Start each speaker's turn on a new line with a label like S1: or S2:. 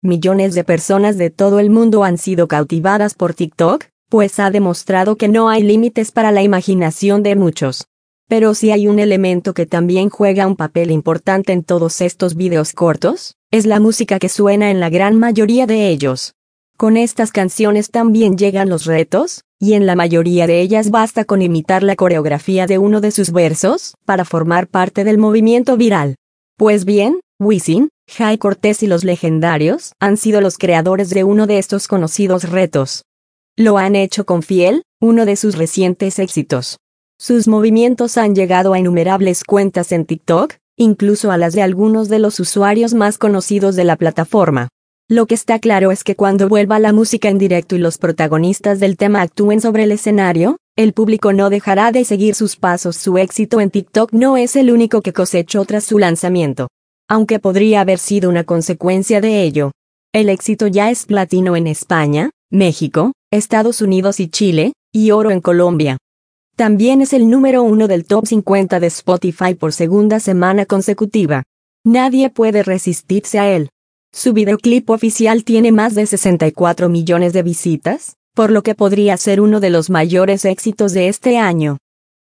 S1: millones de personas de todo el mundo han sido cautivadas por TikTok, pues ha demostrado que no hay límites para la imaginación de muchos. Pero si hay un elemento que también juega un papel importante en todos estos videos cortos, es la música que suena en la gran mayoría de ellos. Con estas canciones también llegan los retos, y en la mayoría de ellas basta con imitar la coreografía de uno de sus versos para formar parte del movimiento viral. Pues bien, Wisin, Jay Cortés y los Legendarios han sido los creadores de uno de estos conocidos retos. Lo han hecho con Fiel, uno de sus recientes éxitos. Sus movimientos han llegado a innumerables cuentas en TikTok, incluso a las de algunos de los usuarios más conocidos de la plataforma. Lo que está claro es que cuando vuelva la música en directo y los protagonistas del tema actúen sobre el escenario, el público no dejará de seguir sus pasos. Su éxito en TikTok no es el único que cosechó tras su lanzamiento, aunque podría haber sido una consecuencia de ello. El éxito ya es platino en España, México, Estados Unidos y Chile, y oro en Colombia. También es el número 1 del Top 50 de Spotify por segunda semana consecutiva. Nadie puede resistirse a él. Su videoclip oficial tiene más de 64 millones de visitas, por lo que podría ser uno de los mayores éxitos de este año.